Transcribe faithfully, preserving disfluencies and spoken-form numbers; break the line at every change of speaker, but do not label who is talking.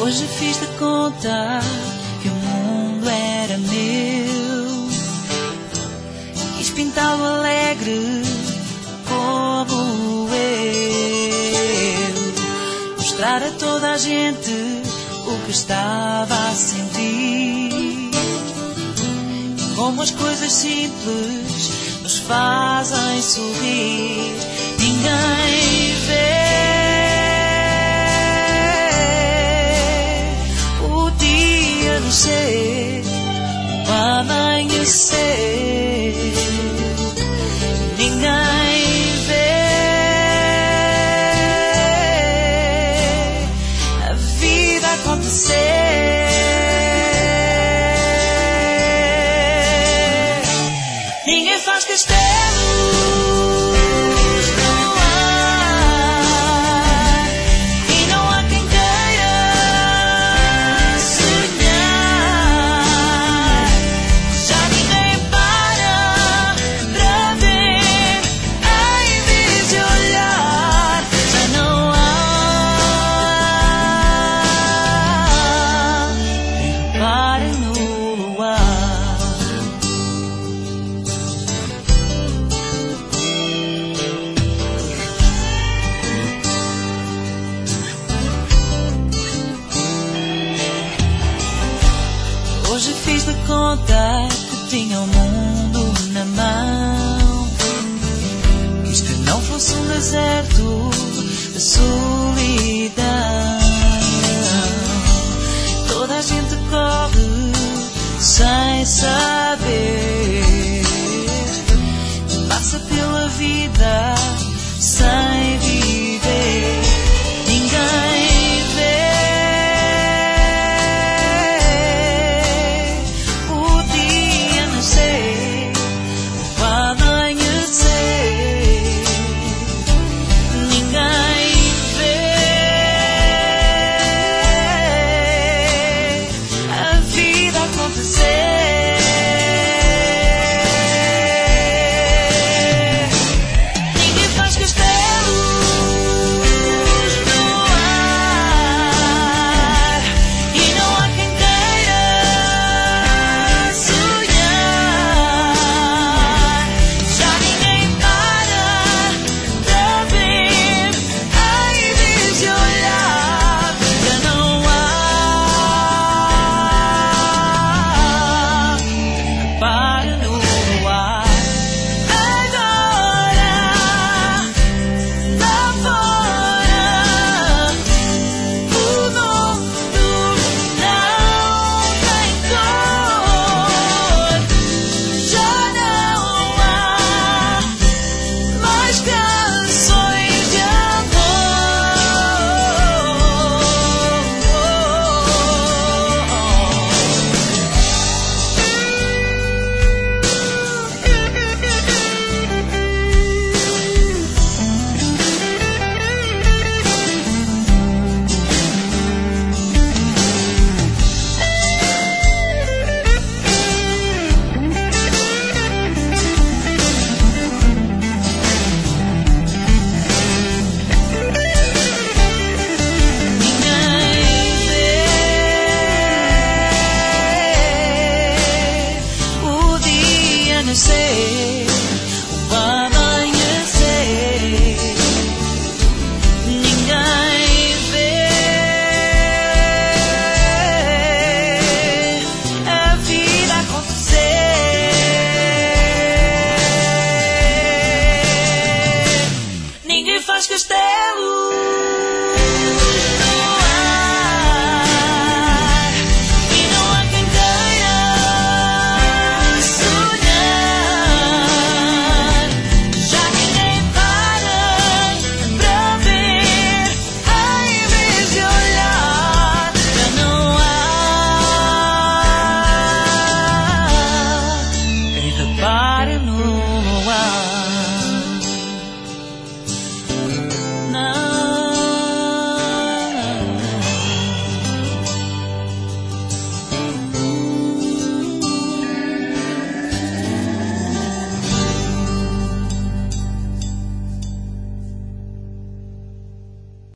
Hoje fiz de conta que o mundo era meu. Quis pintá-lo alegre como eu, mostrar a toda a gente o que estava a sentir, como as coisas simples nos fazem sorrir. Ninguém vê o dia nascer, o amanhecer. Ninguém vê a vida acontecer. Ninguém faz castelos no ar e não há quem queira sonhar. Já ninguém para para ver, em vez de olhar. Já não há quem pare no luar. Hoje fiz de conta que tinha o mundo na mão. Quis que não fosse um deserto de solidão.